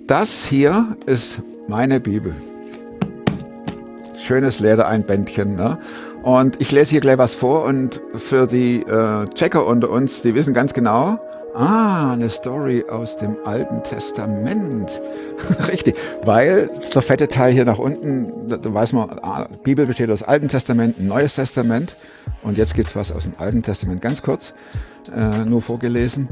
Das hier ist meine Bibel. Schönes Ledereinbändchen, ne? Und ich lese hier gleich was vor und für die Checker unter uns, die wissen ganz genau, eine Story aus dem Alten Testament. Richtig, weil der fette Teil hier nach unten, da weiß man, Bibel besteht aus Alten Testament, Neues Testament und jetzt gibt's was aus dem Alten Testament, ganz kurz, nur vorgelesen.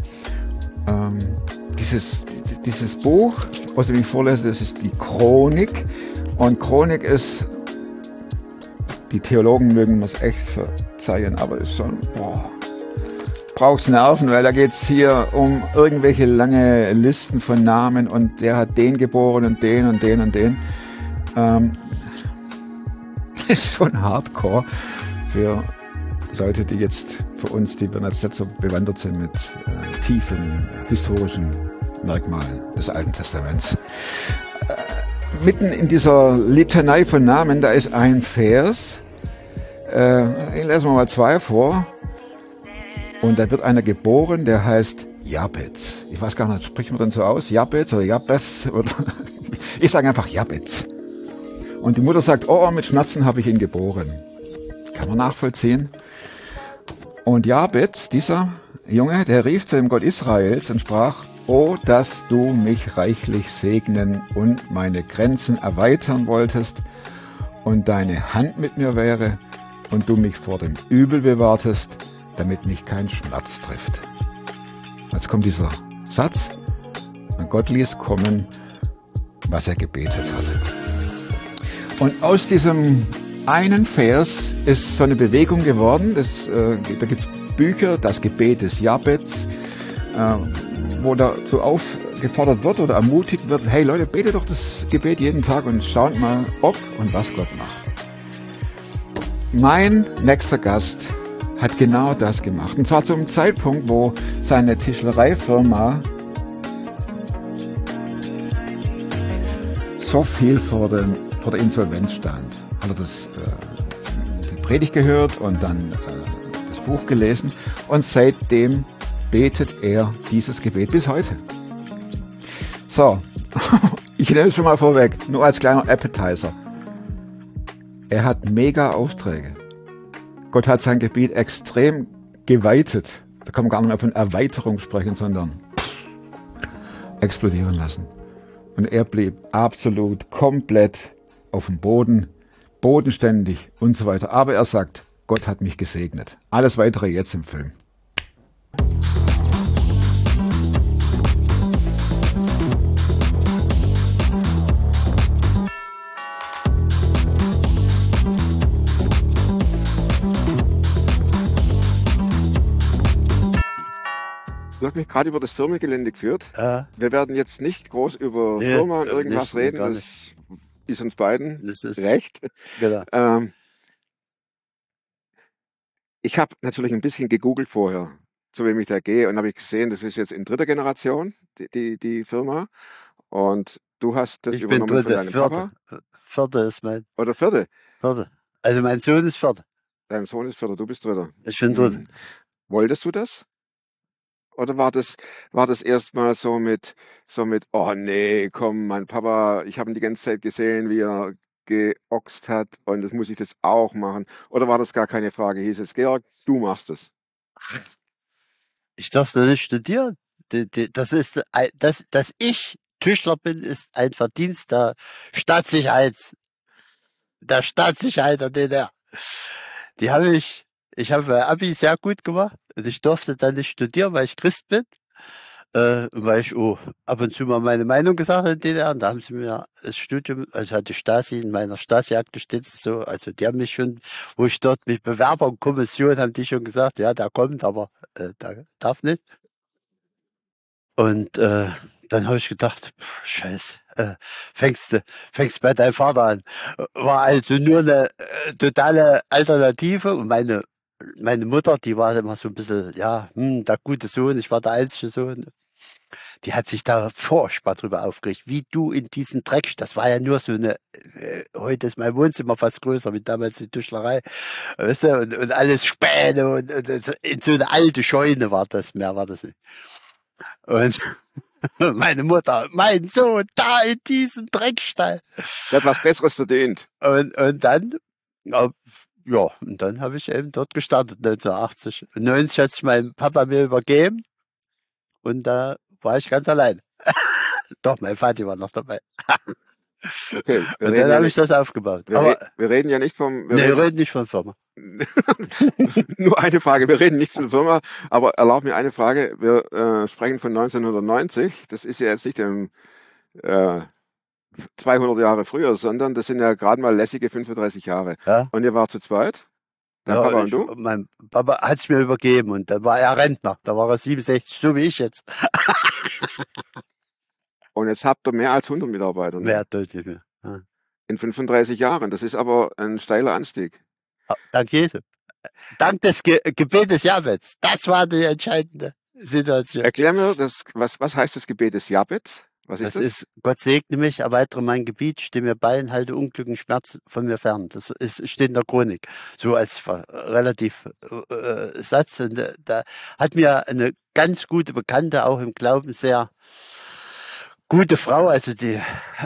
Dieses Buch, was ich vorlese, das ist die Chronik. Und Chronik ist, die Theologen mögen mir es echt verzeihen, aber ist schon, braucht's Nerven, weil da geht's hier um irgendwelche lange Listen von Namen und der hat den geboren und den und den und den. Ist schon hardcore für Leute, die jetzt für uns, die wir jetzt nicht so bewandert sind mit tiefen historischen Merkmalen des Alten Testaments. Mitten in dieser Litanei von Namen, da ist ein Vers, ich lese mal 2 vor, und da wird einer geboren, der heißt Jabez. Ich weiß gar nicht, spricht man dann so aus? Jabez oder Jabez? Oder ich sage einfach Jabez. Und die Mutter sagt, mit Schmerzen habe ich ihn geboren. Kann man nachvollziehen. Und Jabez, dieser Junge, der rief zu dem Gott Israels und sprach, dass du mich reichlich segnen und meine Grenzen erweitern wolltest und deine Hand mit mir wäre und du mich vor dem Übel bewahrtest, damit mich kein Schmerz trifft. Jetzt kommt dieser Satz, und Gott ließ kommen, was er gebetet hatte. Und aus diesem einen Vers ist so eine Bewegung geworden, da gibt's Bücher, das Gebet des Jabez, wo dazu aufgefordert wird oder ermutigt wird, hey Leute, betet doch das Gebet jeden Tag und schaut mal, ob und was Gott macht. Mein nächster Gast hat genau das gemacht. Und zwar zum Zeitpunkt, wo seine Tischlereifirma so viel vor der Insolvenz stand. Hat er die Predigt gehört und dann das Buch gelesen und seitdem betet er dieses Gebet bis heute. So, ich nehme es schon mal vorweg, nur als kleiner Appetizer. Er hat mega Aufträge. Gott hat sein Gebiet extrem geweitet. Da kann man gar nicht mehr von Erweiterung sprechen, sondern explodieren lassen. Und er blieb absolut komplett auf dem Boden, bodenständig und so weiter. Aber er sagt, Gott hat mich gesegnet. Alles Weitere jetzt im Film. Du hast mich gerade über das Firmengelände geführt. Wir werden jetzt nicht groß über Firma und irgendwas reden. Das ist uns beiden recht. Genau. Ich habe natürlich ein bisschen gegoogelt vorher, zu wem ich da gehe, und habe ich gesehen, das ist jetzt in 3. Generation, die Firma. Und du hast das übernommen von deinem Papa. 4. ist mein. Oder 4.? 4. Also mein Sohn ist 4. Dein Sohn ist 4., du bist 3. Ich bin 3. Wolltest du das? Oder war das erstmal so mit, oh nee, komm, mein Papa, ich habe ihn die ganze Zeit gesehen, wie er geoxt hat und das muss ich das auch machen? Oder war das gar keine Frage? Hieß es, Georg, du machst es? Ich darf nicht studieren. Dass ich Tischler bin, ist ein Verdienst der Staatssicherheit der DDR. Ich habe mein Abi sehr gut gemacht und ich durfte dann nicht studieren, weil ich Christ bin. Und weil ich ab und zu mal meine Meinung gesagt habe in DDR, und da haben sie mir das Studium, also hat die Stasi, in meiner Stasi-Akte steht es so, also die haben mich schon, wo ich dort mich Bewerberkommission, haben die schon gesagt, ja, der kommt, aber der darf nicht. Und dann habe ich gedacht, Scheiß, fängst bei deinem Vater an. War also nur eine totale Alternative, und meine Mutter, die war immer so ein bisschen, der gute Sohn, ich war der einzige Sohn. Die hat sich da furchtbar drüber aufgeregt, wie du in diesen Dreck, das war ja nur so eine, heute ist mein Wohnzimmer fast größer wie damals die Tischlerei, weißt du, und alles Späne und in so eine alte Scheune war das, mehr war das nicht. Und Meine Mutter, mein Sohn, da in diesem Dreckstall. Der hat was Besseres verdient. Und dann, ja, und dann habe ich eben dort gestartet, 1980. 90 hat sich mein Papa mir übergeben und da war ich ganz allein. Doch, mein Vati war noch dabei. Okay, Und dann habe ich das aufgebaut. Wir reden ja nicht vom... Wir reden nicht von Firma. Nur eine Frage, wir reden nicht von Firma, aber erlaub mir eine Frage. Wir sprechen von 1990. Das ist ja jetzt nicht 200 Jahre früher, sondern das sind ja gerade mal lässige 35 Jahre. Ja? Und ihr wart zu zweit? Dein Papa und du? Mein Papa hat es mir übergeben und dann war er Rentner. Da war er 67, so wie ich jetzt. Und jetzt habt ihr mehr als 100 Mitarbeiter. Ne? Mehr deutlich mehr. Ja. In 35 Jahren. Das ist aber ein steiler Anstieg. Dank Jesu. Dank des Gebet des Jabez. Das war die entscheidende Situation. Erklär mir, was heißt das Gebet des Jabez? Was ist das? Das ist, Gott segne mich, erweitere mein Gebiet, stehe mir bei und halte Unglück und Schmerz von mir fern. Das steht in der Chronik. So als relativ Satz. Und da hat mir eine ganz gute Bekannte, auch im Glauben sehr gute Frau, also die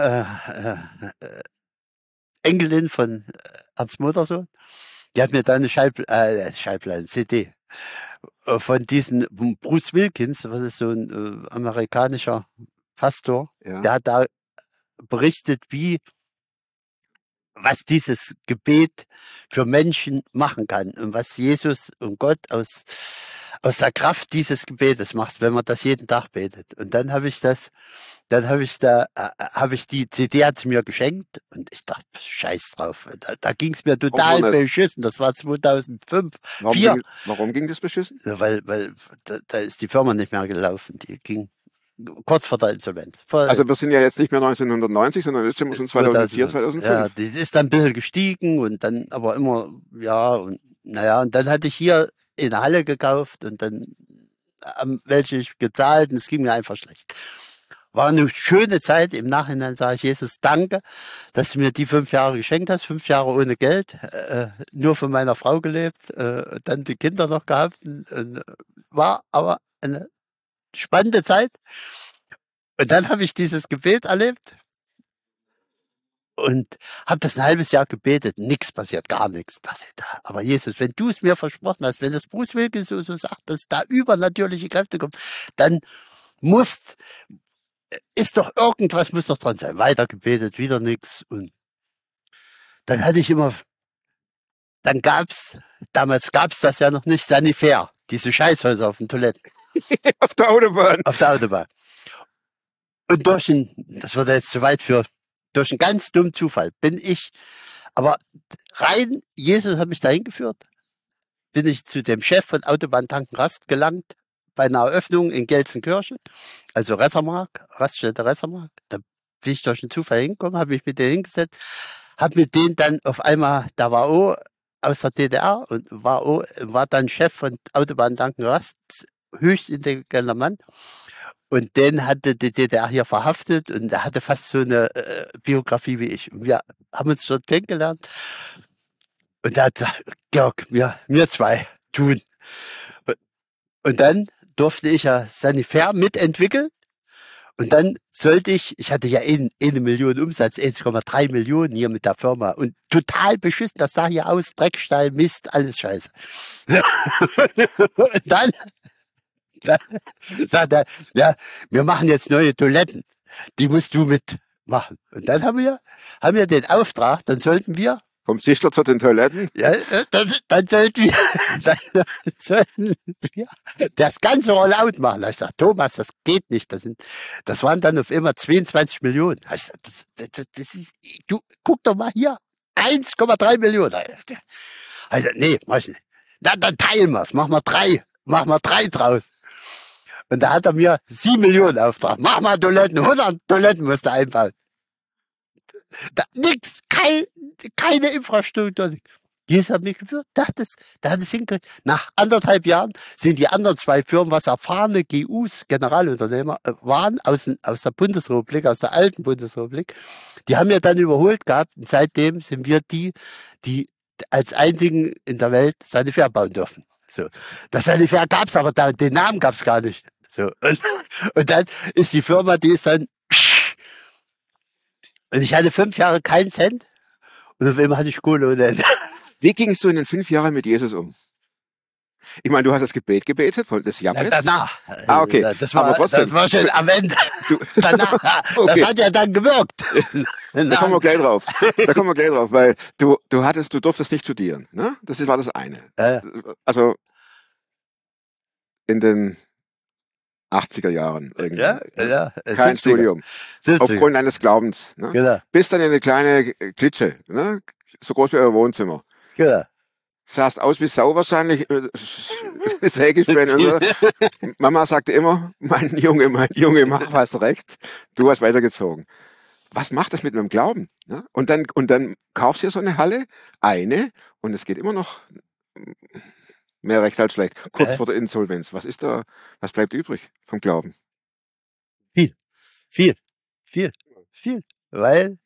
Enkelin von Ernst Muttersohn, die hat mir dann eine Schallplatte, CD von diesen Bruce Wilkins, was ist so ein amerikanischer Pastor, Ja. der hat da berichtet, was dieses Gebet für Menschen machen kann und was Jesus und Gott aus der Kraft dieses Gebetes macht, wenn man das jeden Tag betet. Und dann habe ich die CD hat sie mir geschenkt und ich dachte, scheiß drauf. Da ging es mir total beschissen. Das war 2005, 2004. Warum ging das beschissen? Weil da ist die Firma nicht mehr gelaufen. Die ging kurz vor der Insolvenz. Also wir sind ja jetzt nicht mehr 1990, sondern jetzt sind wir schon 2004, 2005. Ja, die ist dann ein bisschen gestiegen und dann aber immer, ja, und naja, und dann hatte ich hier in der Halle gekauft und dann haben welche gezahlt und es ging mir einfach schlecht. War eine schöne Zeit. Im Nachhinein sage ich, Jesus, danke, dass du mir die 5 Jahre geschenkt hast. 5 Jahre ohne Geld, nur von meiner Frau gelebt, dann die Kinder noch gehabt. War aber eine spannende Zeit. Und dann habe ich dieses Gebet erlebt und habe das ein halbes Jahr gebetet. Nichts passiert, gar nichts. Aber Jesus, wenn du es mir versprochen hast, wenn das Bruce Wilkins so sagt, dass da übernatürliche Kräfte kommen, dann ist doch irgendwas, muss doch dran sein. Weiter gebetet, wieder nichts. Und dann hatte ich damals gab's das ja noch nicht, Sanifair, diese Scheißhäuser auf den Toiletten. Auf der Autobahn. Auf der Autobahn. Und das wird jetzt zu weit für, durch einen ganz dummen Zufall aber rein, Jesus hat mich dahin geführt, bin ich zu dem Chef von Autobahntanken Rast gelangt, bei einer Eröffnung in Gelsenkirchen, also Raststätte Ressermark. Da bin ich durch einen Zufall hingekommen, habe mich mit denen hingesetzt, habe mit denen dann auf einmal, da war auch aus der DDR und war dann Chef von Autobahntanken Rast, höchst intelligenter Mann. Und den hatte die DDR hier verhaftet und er hatte fast so eine Biografie wie ich. Und wir haben uns dort kennengelernt und er hat gesagt, Georg, wir zwei tun. Und dann durfte ich ja Sanifair mitentwickeln. Und dann sollte ich hatte ja 1 Million Umsatz, 1,3 Millionen hier mit der Firma. Und total beschissen, das sah hier aus, Dreckstall, Mist, alles scheiße. Und dann sagt er, ja, wir machen jetzt neue Toiletten. Die musst du mitmachen. Und dann haben wir den Auftrag, dann sollten wir vom Sichtler zu den Toiletten? Ja, dann sollten wir das ganze Rollout machen. Da hab ich gesagt, Thomas, das geht nicht. Das waren dann auf immer 22 Millionen. Da hab ich gesagt, du, guck doch mal hier. 1,3 Millionen. Also, nee, mach ich nicht. Dann teilen wir's. Mach mal 3 draus. Und da hat er mir 7 Millionen Auftrag. Mach mal Toiletten. 100 Toiletten musst du einbauen. Nix, keine Infrastruktur. Jesus hat mich geführt, da hat es hingekriegt. Nach 1,5 Jahren sind die anderen 2 Firmen, was erfahrene GUs, Generalunternehmer, waren aus der Bundesrepublik, aus der alten Bundesrepublik. Die haben wir dann überholt gehabt und seitdem sind wir die als einzigen in der Welt Sanifair bauen dürfen. So. Das Sanifair gab's aber den Namen gab's gar nicht. So. Und dann ist die Firma, die ist dann, und ich hatte 5 Jahre keinen Cent und auf einmal hatte ich Kohle ohne Ende. Wie gingst du in den 5 Jahren mit Jesus um? Ich meine, du hast das Gebet gebetet, das Jabez. Danach. Okay, Das aber trotzdem. das war schon am Ende. Du, Danach. okay. Das hat ja dann gewirkt. Da kommen wir gleich drauf. Da kommen wir gleich drauf, weil du durftest nicht studieren, ne? Das war das eine. Also in den 80er Jahren irgendwie. Ja, Kein 70er. Studium. 70er. Aufgrund deines Glaubens. Ne? Genau. Bist dann in eine kleine Klitsche, ne? So groß wie euer Wohnzimmer. Genau. Sahst aus wie Sau wahrscheinlich, Sägespäne und so. Mama sagte immer, mein Junge, mach was recht. Du hast weitergezogen. Was macht das mit einem Glauben? Ne? Und dann kaufst du dir so eine Halle, und es geht immer noch mehr recht als schlecht. Kurz vor der Insolvenz. Was bleibt übrig vom Glauben? Viel. Weil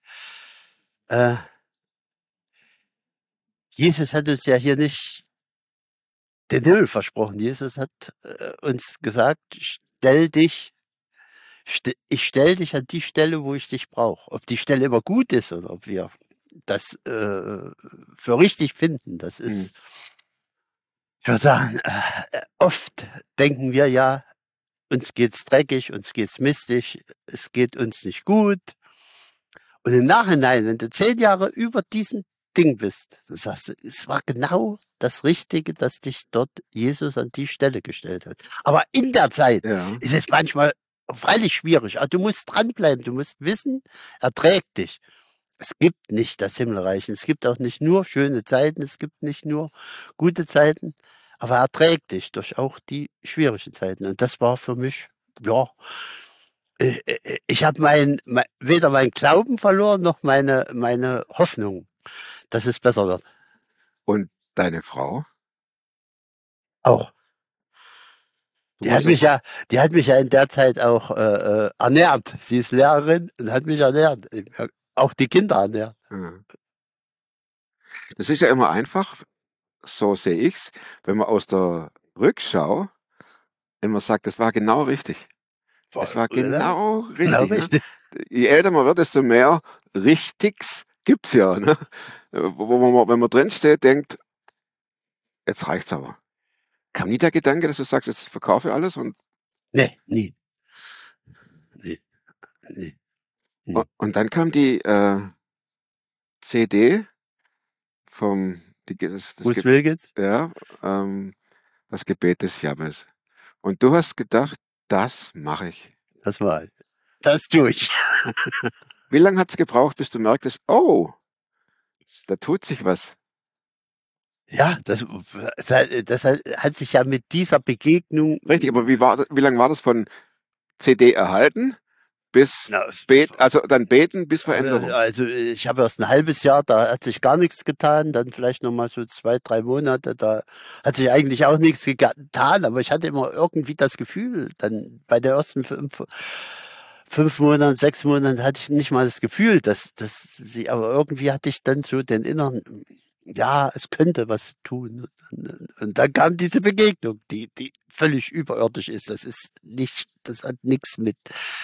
Jesus hat uns ja hier nicht den Himmel versprochen. Jesus hat uns gesagt, ich stell dich an die Stelle, wo ich dich brauche. Ob die Stelle immer gut ist oder ob wir das für richtig finden, das ist, ich würde sagen, oft denken wir ja, uns geht's dreckig, uns geht's mistig, es geht uns nicht gut. Und im Nachhinein, wenn du 10 Jahre über diesen Ding bist, dann sagst du, es war genau das Richtige, dass dich dort Jesus an die Stelle gestellt hat. Aber in der Zeit ist es manchmal freilich schwierig. Also du musst dranbleiben, du musst wissen, er trägt dich. Es gibt nicht das Himmelreich. Es gibt auch nicht nur schöne Zeiten, es gibt nicht nur gute Zeiten, aber er trägt dich durch auch die schwierigen Zeiten. Und das war für mich, ja, ich habe weder meinen Glauben verloren, noch meine Hoffnung, dass es besser wird. Und deine Frau? Auch. Die hat mich ja in der Zeit auch ernährt. Sie ist Lehrerin und hat mich ernährt. Auch die Kinder ernährt. Das ist ja immer einfach, so sehe ich's, wenn man aus der Rückschau immer sagt, das war genau richtig. Das war genau richtig. Ne? Je älter man wird, desto mehr Richtigs gibt's ja. Ne? Wo man, wenn man drin steht, denkt, jetzt reicht's aber. Kam nie der Gedanke, dass du sagst, jetzt verkaufe ich alles und. Nee, nie. Und dann kam die CD vom Bruce Wilkins? Ja, das Gebet des Jabez. Und du hast gedacht, das mache ich. Das tue ich. Wie lange hat's gebraucht, bis du merktest, oh, da tut sich was? Ja, das hat sich ja mit dieser Begegnung. Richtig, aber wie lange war das von CD erhalten bis dann beten bis Veränderung? Also ich habe erst ein halbes Jahr, da hat sich gar nichts getan, dann vielleicht noch mal so 2, 3 Monate, da hat sich eigentlich auch nichts getan, aber ich hatte immer irgendwie das Gefühl, dann bei der ersten 5 Monaten, 6 Monaten hatte ich nicht mal das Gefühl, dass sie, aber irgendwie hatte ich dann so den inneren, ja, es könnte was tun. Und dann kam diese Begegnung, die völlig überirdisch ist. Das hat nichts mit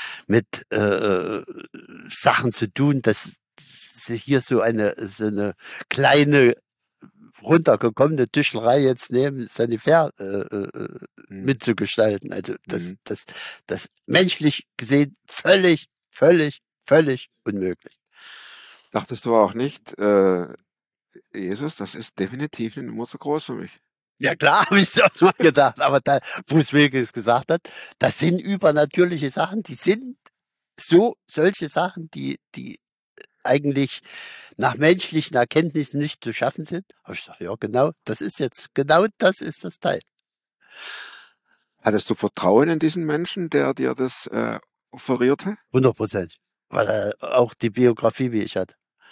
Sachen zu tun, dass sie hier so eine kleine runtergekommene Tischlerei jetzt nehmen, Sanifair mitzugestalten. Also das menschlich gesehen völlig unmöglich. Dachtest du auch nicht, Jesus, das ist definitiv eine Nummer zu groß für mich? Ja klar, habe ich das mal gedacht, aber da Bruce Wilkins gesagt hat, das sind übernatürliche Sachen, die sind solche Sachen, die eigentlich nach menschlichen Erkenntnissen nicht zu schaffen sind. Aber ich sage, ja genau das ist das Teil. Hattest du Vertrauen in diesen Menschen, der dir das offerierte? 100%, weil er auch die Biografie wie ich hatte.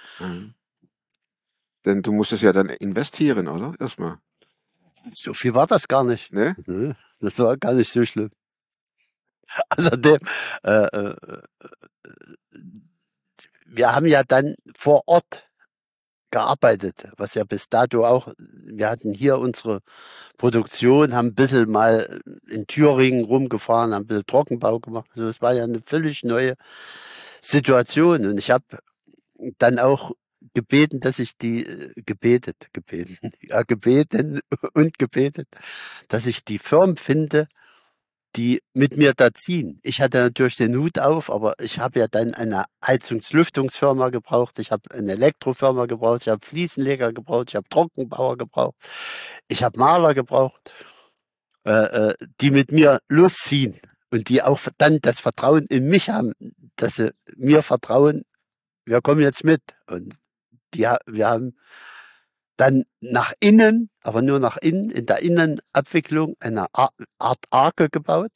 Denn du musstest ja dann investieren, oder? Erstmal. So viel war das gar nicht. Ne? Das war gar nicht so schlimm. Außerdem, wir haben ja dann vor Ort gearbeitet, was ja bis dato auch, wir hatten hier unsere Produktion, haben ein bisschen mal in Thüringen rumgefahren, haben ein bisschen Trockenbau gemacht. Also es war ja eine völlig neue Situation. Und ich habe dann auch gebeten, dass ich die, gebeten und gebetet, dass ich die Firmen finde, die mit mir da ziehen. Ich hatte natürlich den Hut auf, aber ich habe ja dann eine Heizungslüftungsfirma gebraucht, ich habe eine Elektrofirma gebraucht, ich habe Fliesenleger gebraucht, ich habe Trockenbauer gebraucht, ich habe Maler gebraucht, die mit mir losziehen und die auch dann das Vertrauen in mich haben, dass sie mir vertrauen, wir kommen jetzt mit. Und wir haben dann nach innen, aber nur nach innen, in der Innenabwicklung eine Art Arke gebaut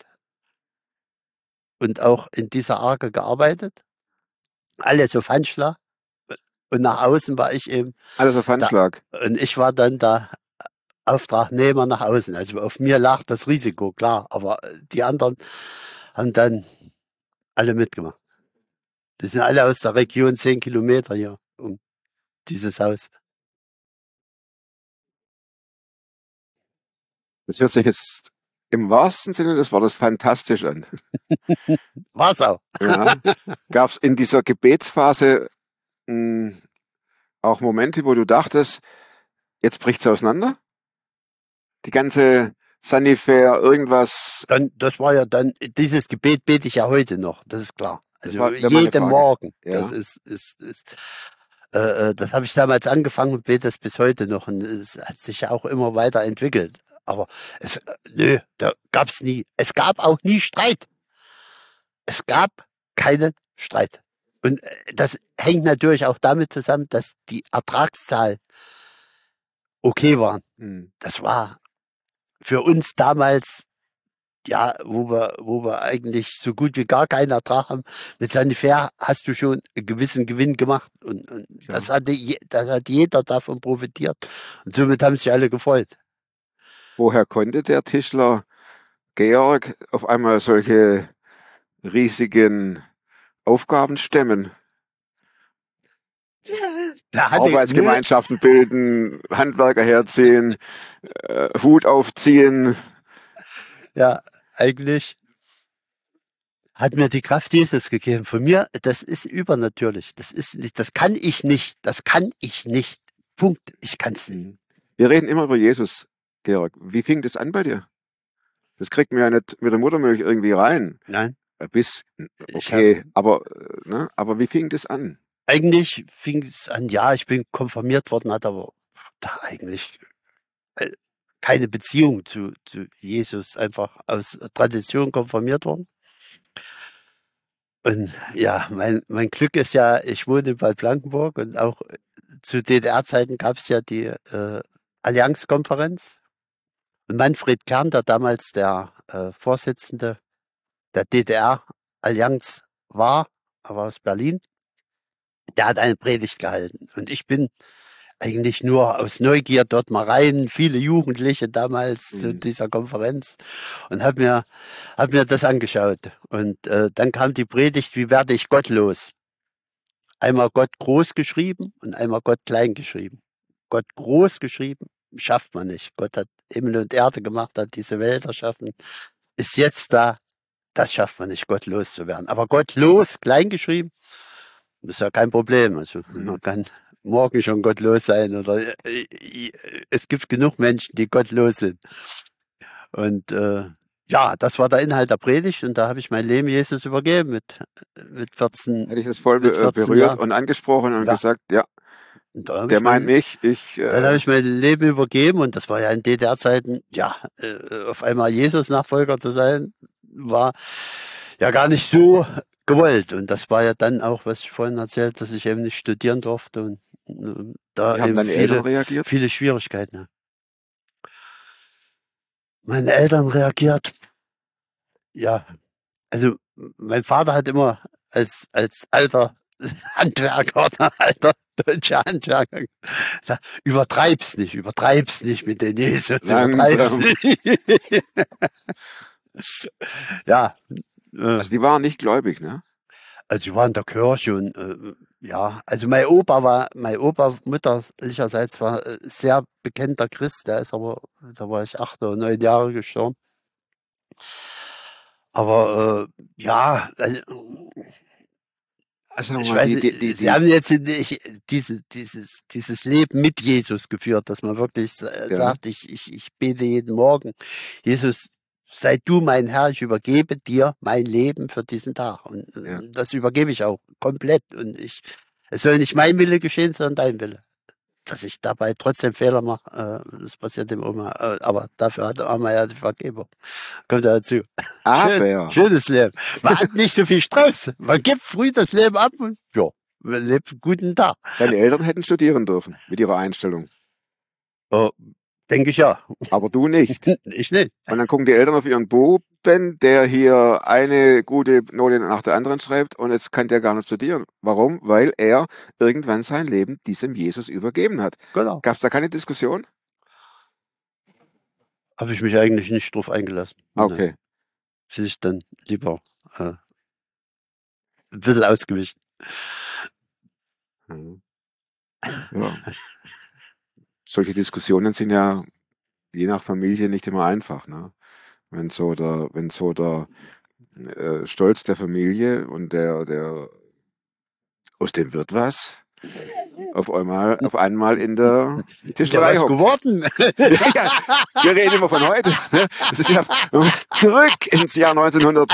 und auch in dieser Arke gearbeitet. Alles auf Handschlag. Und nach außen war ich eben. Alles auf Handschlag. Und ich war dann der Auftragnehmer nach außen. Also auf mir lag das Risiko, klar. Aber die anderen haben dann alle mitgemacht. Die sind alle aus der Region 10 Kilometer hier um dieses Haus. Das hört sich jetzt im wahrsten Sinne des Wortes fantastisch an. War's auch. Ja. Gab es in dieser Gebetsphase auch Momente, wo du dachtest, jetzt bricht's auseinander? Die ganze Sanifair, irgendwas. Dann, das war ja dann, dieses Gebet bete ich ja heute noch, das ist klar. Also jeden Morgen. Ja. Das habe ich damals angefangen und bete es bis heute noch. Und es hat sich ja auch immer weiter entwickelt. Aber da gab's nie. Es gab auch nie Streit. Es gab keinen Streit. Und das hängt natürlich auch damit zusammen, dass die Ertragszahlen okay waren. Das war für uns damals, ja, wo wir eigentlich so gut wie gar keinen Ertrag haben. Mit Sanifair hast du schon einen gewissen Gewinn gemacht und ja. Das hat jeder davon profitiert. Und somit haben sich alle gefreut. Woher konnte der Tischler Georg auf einmal solche riesigen Aufgaben stemmen? Arbeitsgemeinschaften bilden, Handwerker herziehen, Hut aufziehen. Ja, eigentlich hat mir die Kraft Jesus gegeben. Von mir, das ist übernatürlich. Das kann ich nicht. Punkt. Ich kann's nicht. Wir reden immer über Jesus, Georg. Wie fing das an bei dir? Das kriegt mir ja nicht mit der Muttermilch irgendwie rein. Nein. Aber wie fing das an? Eigentlich fing es an, ja, ich bin konfirmiert worden, hatte aber da eigentlich keine Beziehung zu Jesus, einfach aus Tradition konfirmiert worden. Und ja, mein Glück ist ja, ich wohne in Bad Blankenburg und auch zu DDR-Zeiten gab es ja die Allianzkonferenz. Und Manfred Kern, der damals der Vorsitzende der DDR-Allianz war, aber aus Berlin, der hat eine Predigt gehalten. Und ich bin eigentlich nur aus Neugier dort mal rein, viele Jugendliche damals zu dieser Konferenz und hab mir das angeschaut. Und dann kam die Predigt, wie werde ich gottlos? Einmal Gott groß geschrieben und einmal Gott klein geschrieben. Gott groß geschrieben schafft man nicht. Gott hat Himmel und Erde gemacht, hat diese Welt erschaffen, ist jetzt da. Das schafft man nicht, Gott loszuwerden. Aber Gott los, klein geschrieben, ist ja kein Problem. Also man kann morgen schon gottlos sein oder es gibt genug Menschen, die gottlos sind. Und ja, das war der Inhalt der Predigt und da habe ich mein Leben Jesus übergeben mit 14. Hätte ich das voll berührt und angesprochen und gesagt, ja, der meint mich. Dann habe ich mein Leben übergeben und das war ja in DDR-Zeiten, ja, auf einmal Jesus-Nachfolger zu sein, war ja gar nicht so gewollt. Und das war ja dann auch, was ich vorhin erzählt, dass ich eben nicht studieren durfte und da haben deine Eltern reagiert? Viele Schwierigkeiten. Ja. Meine Eltern reagiert, ja, also mein Vater hat immer als alter Handwerker oder alter deutscher Handwerker gesagt, übertreib's nicht mit den Jesus, übertreib's nicht. Ja. Also die waren nicht gläubig, ne? Also ich war in der Kirche und ja, also mein Opa mütterlicherseits war sehr bekannter Christ, der ist aber, da war ich 8 oder 9 Jahre gestorben. Aber ja, also Also sagen wir ich mal, weiß nicht, Sie haben jetzt nicht dieses Leben mit Jesus geführt, dass man wirklich ja, sagt, ich bete jeden Morgen, Jesus, sei du mein Herr, ich übergebe dir mein Leben für diesen Tag. Und ja. das übergebe ich auch komplett. Und es soll nicht mein Wille geschehen, sondern dein Wille. Dass ich dabei trotzdem Fehler mache, das passiert dem immer. Aber dafür haben wir ja die Vergebung. Kommt ja dazu. Aber, Schönes Leben. Man hat nicht so viel Stress. Man gibt früh das Leben ab und ja, man lebt einen guten Tag. deine Eltern hätten studieren dürfen mit ihrer Einstellung. Oh, denke ich ja. Aber du nicht. Ich nicht. Und dann gucken die Eltern auf ihren Buben, der hier eine gute Note nach der anderen schreibt und jetzt kann der gar nicht studieren. Warum? Weil er irgendwann sein Leben diesem Jesus übergeben hat. Genau. Gab es da keine Diskussion? Habe ich mich eigentlich nicht drauf eingelassen. Okay. Will ich dann lieber ein bisschen ausgewichen. Mhm. Ja. Solche Diskussionen sind ja je nach Familie nicht immer einfach, ne? Wenn so der Stolz der Familie und der aus dem wird was, auf einmal in der Tischlerei was hockt. geworden? Ja, wir reden immer von heute. Ne? Das ist ja zurück ins Jahr 1900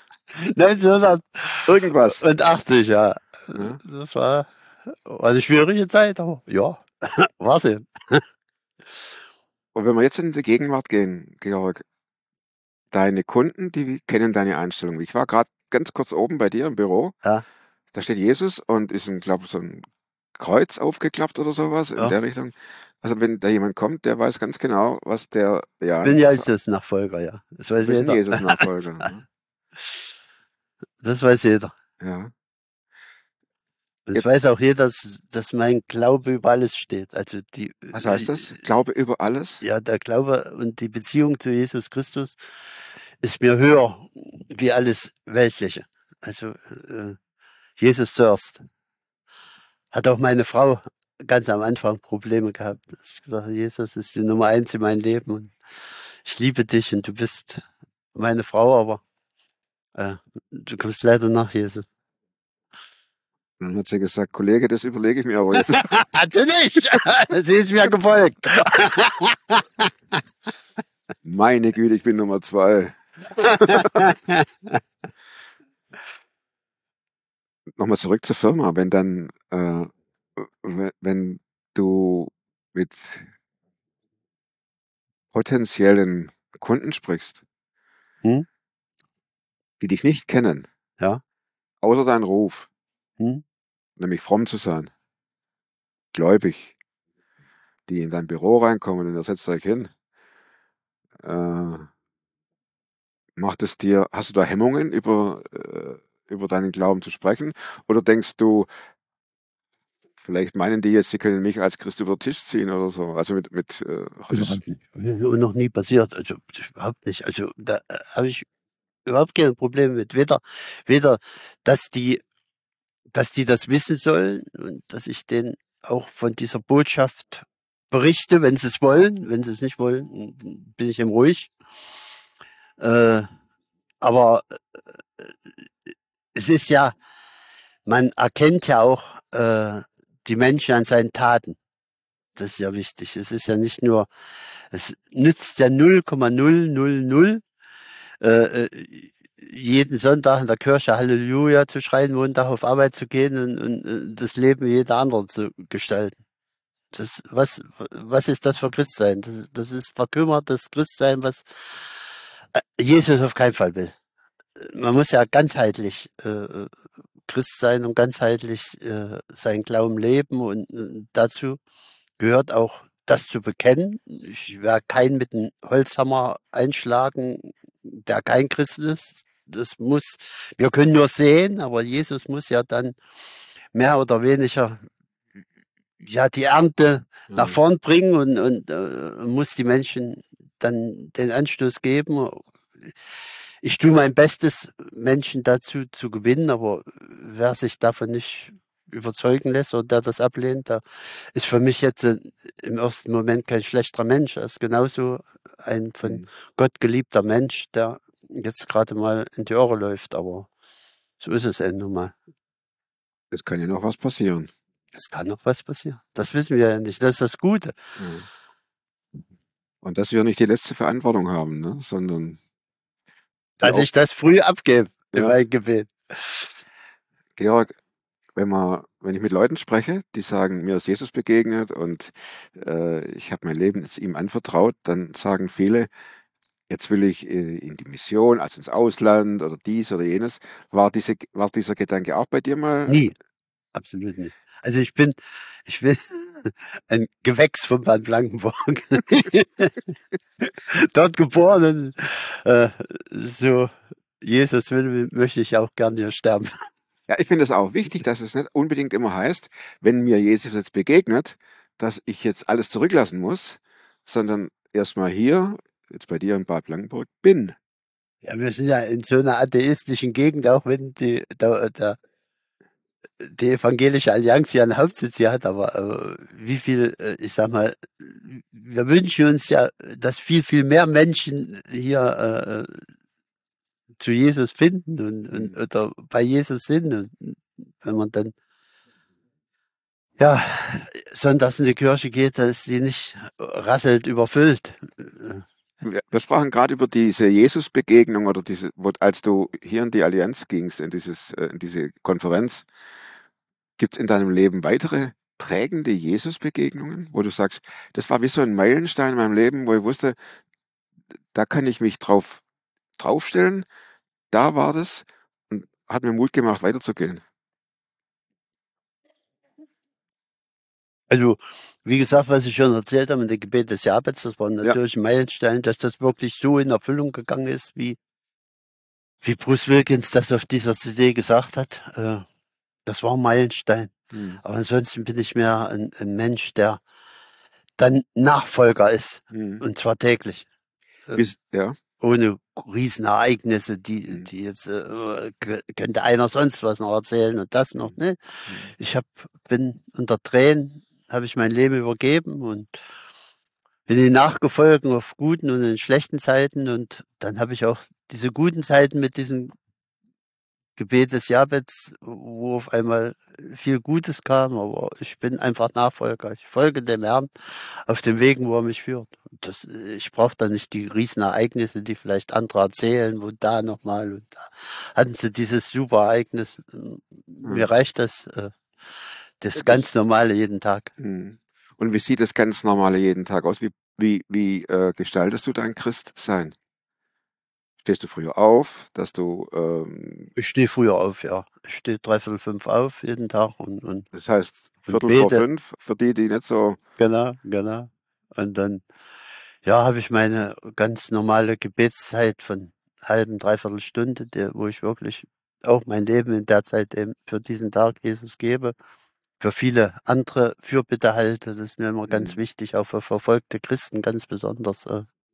irgendwas. 1980, ja. Ne? Das war eine schwierige Zeit, aber ja, war sie. Und wenn wir jetzt in die Gegenwart gehen, Georg, deine Kunden, die kennen deine Einstellung. Ich war gerade ganz kurz oben bei dir im Büro. Ja, Da steht Jesus und ist glaube so ein Kreuz aufgeklappt oder sowas in ja. der Richtung. Also wenn da jemand kommt, der weiß ganz genau, was der Bin ja Jesus-Nachfolger, ja. Das du weiß bist ein jeder. Jesus-Nachfolger. Ne? Das weiß jeder. Ja. Das Jetzt, weiß auch jeder, dass mein Glaube über alles steht. Also was heißt das? Glaube über alles? ja, der Glaube und die Beziehung zu Jesus Christus ist mir höher wie alles Weltliche. Also Jesus zuerst. Hat auch meine Frau ganz am Anfang Probleme gehabt. Ich gesagt, Jesus ist die Nummer 1 in meinem Leben und ich liebe dich und du bist meine Frau, aber du kommst leider nach Jesus. Dann hat sie gesagt, Kollege, das überlege ich mir aber jetzt. Hat sie nicht! Sie ist mir gefolgt. Meine Güte, ich bin Nummer 2. Nochmal zurück zur Firma. Wenn du mit potenziellen Kunden sprichst, Hm? die dich nicht kennen, Ja. außer deinen Ruf, Hm? nämlich fromm zu sein, gläubig, die in dein Büro reinkommen und ihr setzt euch hin, äh, hast du da Hemmungen über deinen Glauben zu sprechen? Oder denkst du, vielleicht meinen die jetzt, sie können mich als Christ über den Tisch ziehen oder so? Also Noch nie passiert, also überhaupt nicht. Also da habe ich überhaupt keine Probleme mit. Weder, dass die das wissen sollen und dass ich denen auch von dieser Botschaft berichte, wenn sie es wollen. Wenn sie es nicht wollen, bin ich eben ruhig. Aber es ist ja, man erkennt ja auch die Menschen an seinen Taten. Das ist ja wichtig. Es ist ja nicht nur, es nützt ja 0,000 äh, jeden Sonntag in der Kirche Halleluja zu schreien, Montag auf Arbeit zu gehen und das Leben wie jeder andere zu gestalten. Was ist das für Christsein? Das ist verkümmertes Christsein, was Jesus auf keinen Fall will. Man muss ja ganzheitlich Christ sein und ganzheitlich seinen Glauben leben und dazu gehört auch das zu bekennen. Ich werde keinen mit dem Holzhammer einschlagen, der kein Christ ist. Wir können nur sehen, aber Jesus muss ja dann mehr oder weniger ja die Ernte nach vorn bringen und muss die Menschen dann den Anstoß geben. ich tue mein Bestes, Menschen dazu zu gewinnen, aber wer sich davon nicht überzeugen lässt oder der das ablehnt, da ist für mich jetzt im ersten Moment kein schlechterer Mensch. Er ist genauso ein von Hm. Gott geliebter Mensch, der jetzt gerade mal in die Irre läuft, aber so ist es eben nun mal. Es kann ja noch was passieren. Es kann noch was passieren. Das wissen wir ja nicht. Das ist das Gute. Ja. Und dass wir nicht die letzte Verantwortung haben, ne? Sondern die Dass auch, ich das früh abgebe in ja, mein Gebet. Georg, wenn ich mit Leuten spreche, die sagen, mir ist Jesus begegnet und ich habe mein Leben jetzt ihm anvertraut, dann sagen viele, jetzt will ich in die Mission, also ins Ausland oder dies oder jenes. War dieser Gedanke auch bei dir mal? Nie. Absolut nicht. Also ich bin ein Gewächs von Bad Blankenburg. Dort geboren. So, Jesus will, möchte ich auch gerne hier sterben. Ja, ich finde es auch wichtig, dass es nicht unbedingt immer heißt, wenn mir Jesus jetzt begegnet, dass ich jetzt alles zurücklassen muss, sondern erstmal hier, jetzt bei dir in Bad Blankenburg, bin. Ja, wir sind ja in so einer atheistischen Gegend, auch wenn die Evangelische Allianz ja einen Hauptsitz hier hat, aber wie viel, ich sag mal, wir wünschen uns ja, dass viel mehr Menschen hier zu Jesus finden und Hm. oder bei Jesus sind. Und wenn man dann ja sonntags in die Kirche geht, dann ist die nicht rasselt überfüllt. Wir sprachen gerade über diese Jesus-Begegnung oder als du hier in die Allianz gingst, in diese Konferenz. Gibt es in deinem Leben weitere prägende Jesus-Begegnungen, wo du sagst, das war wie so ein Meilenstein in meinem Leben, wo ich wusste, da kann ich mich draufstellen, da war das und hat mir Mut gemacht, weiterzugehen. Also, wie gesagt, was ich schon erzählt habe mit dem Gebet des Jabez, das war Ja. natürlich ein Meilenstein, dass das wirklich so in Erfüllung gegangen ist, wie Bruce Wilkins das auf dieser CD gesagt hat. Das war ein Meilenstein. Hm. Aber ansonsten bin ich mehr ein Mensch, der dann Nachfolger ist. Hm. Und zwar täglich. Ja. Ohne Riesenereignisse, Hm. die jetzt könnte einer sonst was noch erzählen und das noch. Ne? Hm. Ich bin unter Tränen, habe ich mein Leben übergeben und bin ihnen nachgefolgt auf guten und in schlechten Zeiten und dann habe ich auch diese guten Zeiten mit diesem Gebet des Jabez, wo auf einmal viel Gutes kam, aber ich bin einfach Nachfolger. Ich folge dem Herrn auf den Wegen, wo er mich führt. Und ich brauche da nicht die Riesenereignisse, die vielleicht andere erzählen, wo da nochmal und da hatten sie dieses super Ereignis. Hm. Mir reicht das, Ja, das ganz normale jeden Tag. Hm. Und wie sieht das ganz normale jeden Tag aus? Wie gestaltest du dein Christsein? Stehst du früher auf, dass du, Ich stehe früher auf, ja. Ich stehe 3:45 auf jeden Tag das heißt und Viertel vor bete. fünf, für die, die nicht so, Genau, genau. Und dann, ja, habe ich meine ganz normale Gebetszeit von halben, dreiviertel Stunde, wo ich wirklich auch mein Leben in der Zeit eben für diesen Tag Jesus gebe. Für viele andere Fürbitte halte, das ist mir immer ganz hm, wichtig, auch für verfolgte Christen ganz besonders.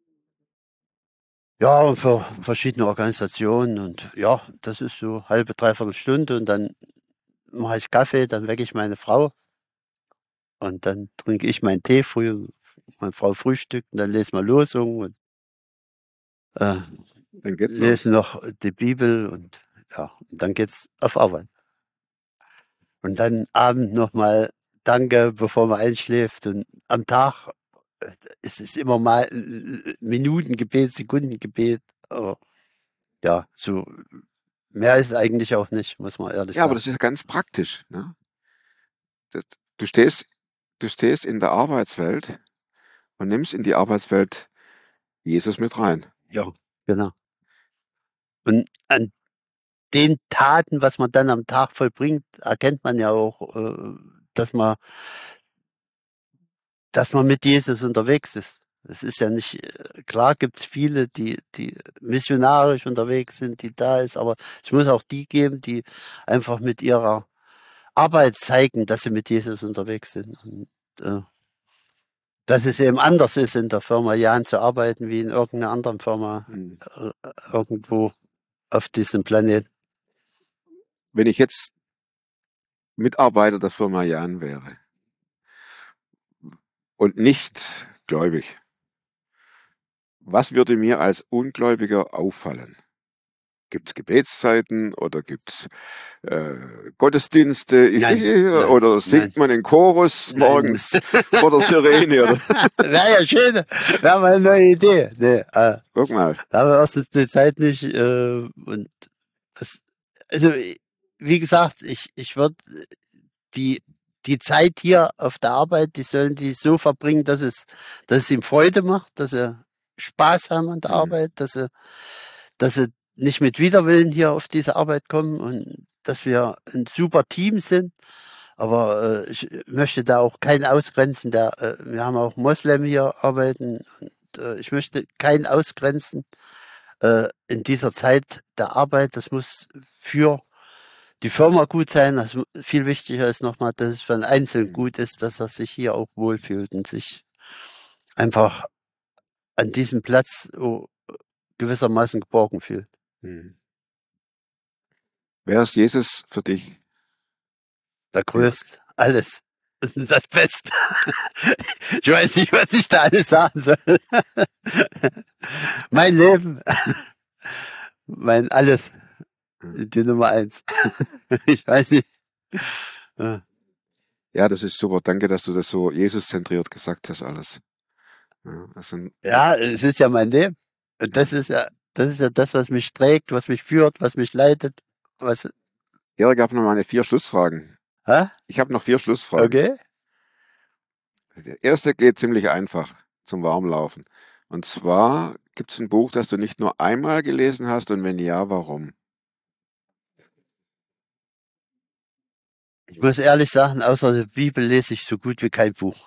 Ja, und für verschiedene Organisationen und ja, das ist so halbe, dreiviertel Stunde und dann mache ich Kaffee, dann wecke ich meine Frau und dann trinke ich meinen Tee früh, meine Frau frühstückt und dann lesen wir Losung und äh, dann geht's los. lesen noch die Bibel und ja, und dann geht's auf Arbeit. Und dann Abend nochmal Danke, bevor man einschläft und am Tag ist es immer mal Minutengebet, Sekundengebet. Aber ja, so mehr ist es eigentlich auch nicht, muss man ehrlich Ja, aber das sagen. ist ja ganz praktisch, ne? Das, du stehst, du stehst in der Arbeitswelt und nimmst in die Arbeitswelt Jesus mit rein. Ja, genau. Und an den Taten, was man dann am Tag vollbringt, erkennt man ja auch, dass man mit Jesus unterwegs ist. Es ist ja nicht, klar gibt's viele, die missionarisch unterwegs sind, die da ist, aber es muss auch die geben, die einfach mit ihrer Arbeit zeigen, dass sie mit Jesus unterwegs sind. Und, dass es eben anders ist, in der Firma Jan zu arbeiten, wie in irgendeiner anderen Firma Hm. irgendwo auf diesem Planeten. Wenn ich jetzt Mitarbeiter der Firma Jan wäre und nicht gläubig, was würde mir als Ungläubiger auffallen? Gibt's Gebetszeiten oder gibt's Gottesdienste oder singt man in Chorus morgens vor der Sirene? Oder? Wäre ja schön, wäre mal eine neue Idee. Nee, Guck mal. Da haben wir erstens die Zeit nicht und also wie gesagt, ich würde die Zeit hier auf der Arbeit, die sollen die so verbringen, dass es ihm Freude macht, dass sie Spaß haben an der Arbeit, dass sie nicht mit Widerwillen hier auf diese Arbeit kommen und dass wir ein super Team sind. Aber ich möchte da auch keinen ausgrenzen. Wir haben auch Moslem hier arbeiten und ich möchte keinen ausgrenzen in dieser Zeit der Arbeit. Das muss für die Firma gut sein. Das viel wichtiger ist nochmal, dass es für einen Einzelnen gut ist, dass er sich hier auch wohlfühlt und sich einfach an diesem Platz gewissermaßen geborgen fühlt. Wer ist Jesus für dich? Der Größte, alles. Das Beste. Ich weiß nicht, was ich da alles sagen soll. Mein Leben. Mein alles. Die Nummer 1. Ich weiß nicht. Ja, das ist super. Danke, dass du das so Jesus-zentriert gesagt hast, alles. Ja, es ist ja mein Leben. Und das ist ja das, was mich trägt, was mich führt, was mich leitet. Erik, ich habe noch meine 4 Schlussfragen. Hä? Ich habe noch 4 Schlussfragen. Okay. Der erste geht ziemlich einfach zum Warmlaufen. Und zwar gibt es ein Buch, das du nicht nur einmal gelesen hast und wenn ja, warum? Ich muss ehrlich sagen, außer der Bibel lese ich so gut wie kein Buch.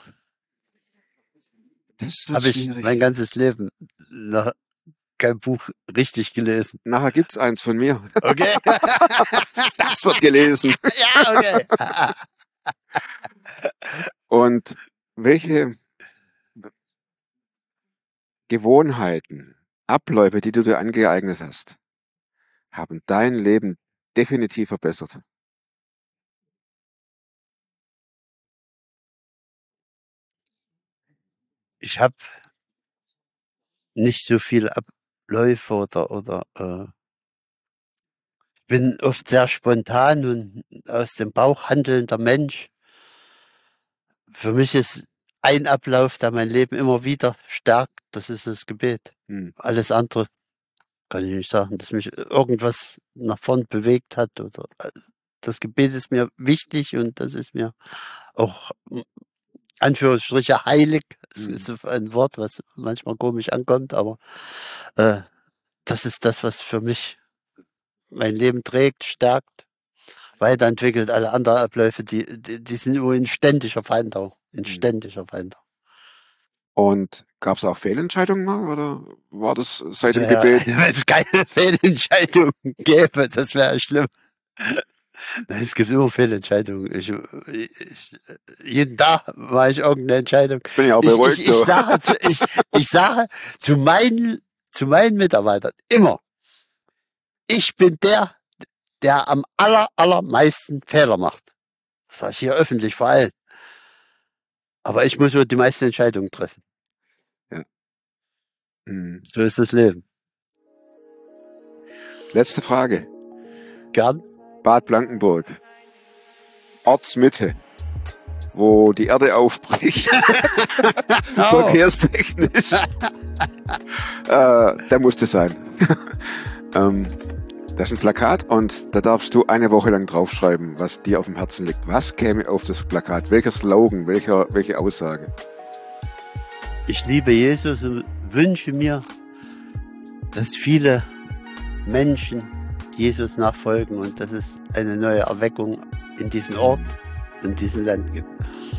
Das wird Habe ich schwierig. mein ganzes Leben noch kein Buch richtig gelesen. Nachher gibt's eins von mir. Okay. Das wird gelesen. Ja, okay. Und welche Gewohnheiten, Abläufe, die du dir angeeignet hast, haben dein Leben definitiv verbessert? Ich habe nicht so viele Abläufe oder ich bin oft sehr spontan und aus dem Bauch handelnder Mensch. Für mich ist ein Ablauf, der mein Leben immer wieder stärkt, das ist das Gebet. Alles andere kann ich nicht sagen, dass mich irgendwas nach vorn bewegt hat. Oder das Gebet ist mir wichtig und das ist mir auch Anführungsstriche heilig. Das ist ein Wort, was manchmal komisch ankommt, aber das ist das, was für mich mein Leben trägt, stärkt, weiterentwickelt. Alle anderen Abläufe, die sind nur in ständiger Veränderung. Und gab es auch Fehlentscheidungen mal oder war das seit dem Gebet? Wenn es keine Fehlentscheidungen gäbe, das wäre schlimm. Nein, es gibt immer Fehlentscheidungen. Jeden Tag mache ich irgendeine Entscheidung. Bin ja auch beruhigt. Ich sage zu meinen Mitarbeitern immer, ich bin der am allermeisten Fehler macht. Das sage ich hier öffentlich vor allem. Aber ich muss nur die meisten Entscheidungen treffen. Ja. So ist das Leben. Letzte Frage. Gern. Bad Blankenburg. Ortsmitte. Wo die Erde aufbricht. Verkehrstechnisch. Der musste sein. Das ist ein Plakat und da darfst du eine Woche lang draufschreiben, was dir auf dem Herzen liegt. Was käme auf das Plakat? Welcher Slogan? Welche Aussage? Ich liebe Jesus und wünsche mir, dass viele Menschen Jesus nachfolgen und dass es eine neue Erweckung in diesem Ort und diesem Land gibt.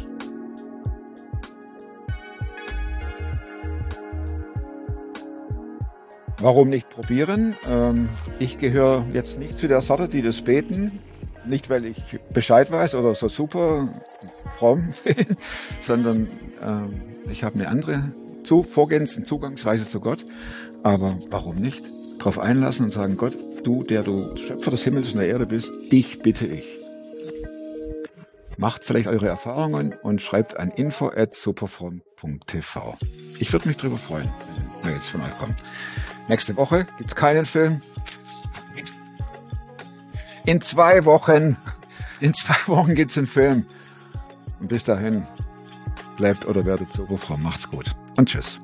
Warum nicht probieren? Ich gehöre jetzt nicht zu der Sorte, die das beten. Nicht, weil ich Bescheid weiß oder so super fromm bin, sondern ich habe eine andere Vorgehens- und Zugangsweise zu Gott. Aber warum nicht? drauf einlassen und sagen, Gott, du, der du Schöpfer des Himmels und der Erde bist, dich bitte ich. Macht vielleicht eure Erfahrungen und schreibt an info@superform.tv. Ich würde mich drüber freuen, wenn Mails von euch kommen. Nächste Woche gibt's keinen Film. In 2 Wochen gibt's einen Film. Und bis dahin, bleibt oder werdet Superform. Macht's gut und tschüss.